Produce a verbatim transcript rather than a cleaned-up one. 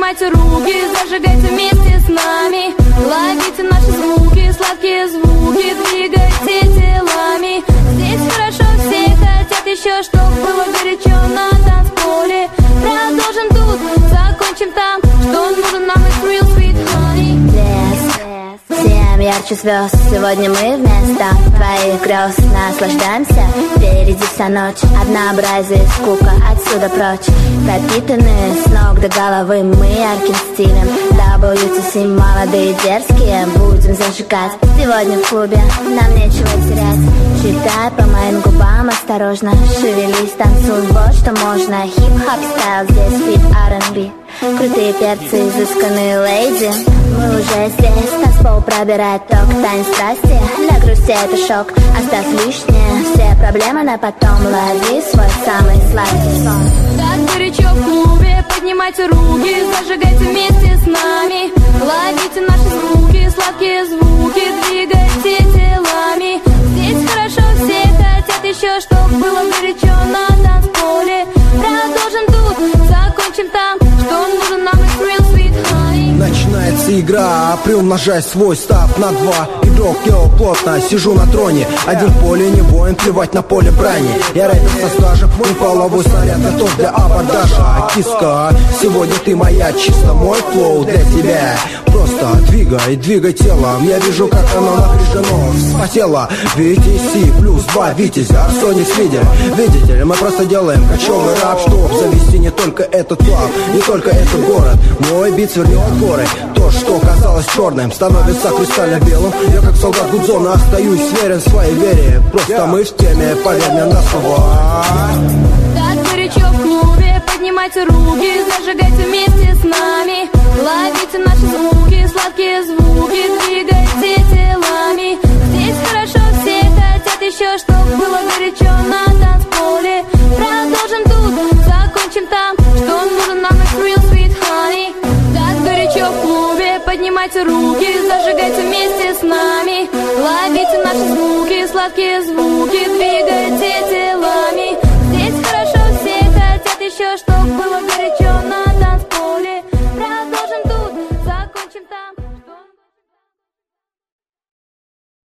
поднимайте руки, зажигайте вместе с нами. Ловите наши звуки, сладкие звуки, двигайте телами. Здесь хорошо, все хотят еще, чтоб было горячо на танцполе. Продолжим тут, закончим там, что нужен нам из real sweet honey. Лес, всем ярче звезд. Сегодня мы вместо твоих грез наслаждаемся. Впереди вся ночь, однообразие, скука, отсюда прочь. Пропитанные с ног до головы мы ярким стилем. дабл ю ти си молодые дерзкие, будем зажигать. Сегодня в клубе, нам нечего терять. Читай по моим губам осторожно. Шевелись, танцуй, вот что можно. Хип-хоп стайл, здесь фит ар энд би. Крутые перцы, изысканные леди. Мы уже здесь, танцпол пробирает ток. Танец страсти, для грусти это шок. Оставь лишнее, все проблемы на потом. Лови свой самый сладкий сон. Так горячо в клубе, поднимайте руки, зажигайте вместе с нами. Ловите наши звуки, сладкие звуки, двигайте телами. Здесь хорошо, все хотят еще, чтоб было горячо на танцполе. Продолжим тут, закончим там, что нужен нам из real sweet honey. Начинается игра, приумножай свой став на два. Игрок, я плотно сижу на троне. Один в поле не воин, плевать на поле брани. Я рэпер со стажем, мой половой снаряд готов для абордажа. Киска, сегодня ты моя, чисто мой флоу для тебя. Просто двигай, двигай телом. Я вижу, как оно напряжено, вспотело. ви ти си плюс два Витязя, Арсоник лидер. Видите ли, мы просто делаем кочевый рап, чтоб завести не только этот клаб, не только этот город. Мой бит свернет горы. То, что казалось черным, становится кристально белым. Я как солдат Гудзона остаюсь верен своей вере. Просто мы в теме, поверь мне на слова. Так горячо в клубе, поднимайте руки, зажигайте вместе с нами. Ловите наши звуки, сладкие звуки, двигайте телами. Здесь хорошо, все хотят еще, чтоб было горячо на танцполе. Продолжим тут, закончим там, что нужен нам из real sweet honey. Так горячо в клубе, поднимайте руки, зажигайте вместе с нами. Ловите наши звуки, сладкие звуки, двигайте телами. Здесь хорошо, все хотят еще, чтоб